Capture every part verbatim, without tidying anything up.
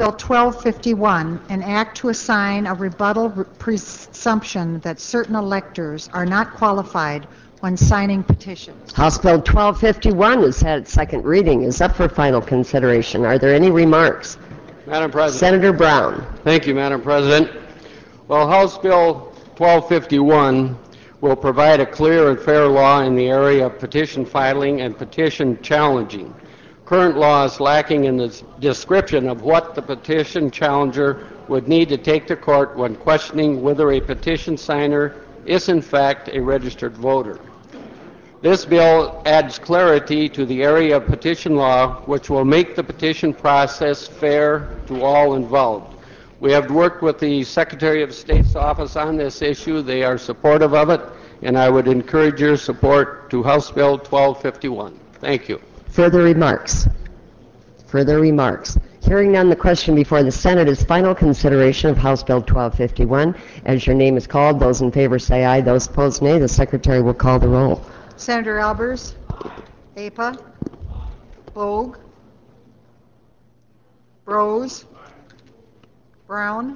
Bill twelve fifty-one, an act to assign a rebuttal re- presumption that certain electors are not qualified when signing petitions. House Bill twelve fifty-one has had its second reading, is up for final consideration. Are there any remarks? Madam President. Senator Brown. Thank you, Madam President. Well, House Bill twelve fifty-one will provide a clear and fair law in the area of petition filing and petition challenging. Current law is lacking in the description of what the petition challenger would need to take to court when questioning whether a petition signer is in fact a registered voter. This bill adds clarity to the area of petition law, which will make the petition process fair to all involved. We have worked with the Secretary of State's office on this issue. They are supportive of it, and I would encourage your support to House Bill twelve fifty-one. Thank you. Further remarks? Further remarks? Hearing none, the question before the Senate is final consideration of House Bill twelve fifty-one. As your name is called, those in favor say aye, those opposed nay. The Secretary will call the roll. Senator Albers, A P A, Bogue, Brose, Brown,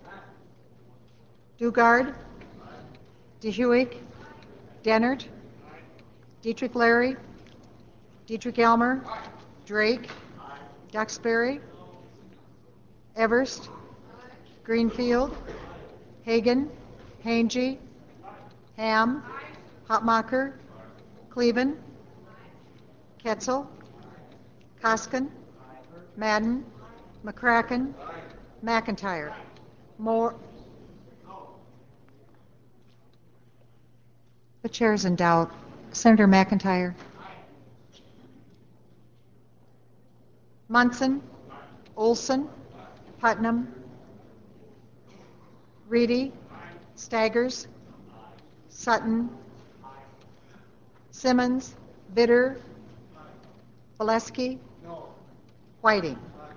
Dugard, DeHuig, Dennert, Dietrich Larry, Dietrich Elmer, Drake, Duxbury, Everst, Greenfield, Hagan, Hange, Ham, Hotmacher, Cleven, Ketzel, Koskin, Madden, McCracken, McIntyre. Moore. The chair is in doubt. Senator McIntyre. Munson, Olson, Putnam, Reedy, Staggers, Sutton, Simmons, Vitter, Valesky, Whiting.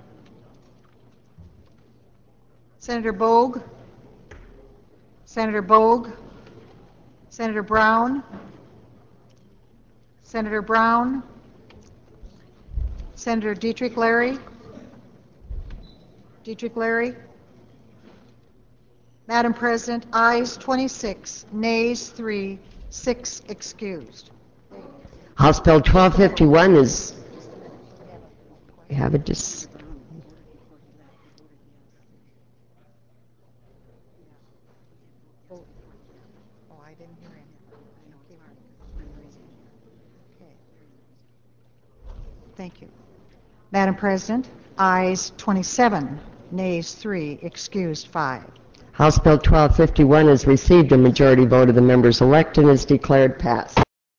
Senator Bogue, Senator Bogue, Senator Brown, Senator Brown, Senator Dietrich Larry, Dietrich Larry. Madam President, ayes twenty-six, nays three, six excused. House Bill twelve fifty-one is, we have a dis. Oh, I didn't hear him. Okay. Thank you. Madam President, ayes twenty-seven, nays three, excused five. House Bill twelve fifty-one has received a majority vote of the members elect and is declared passed.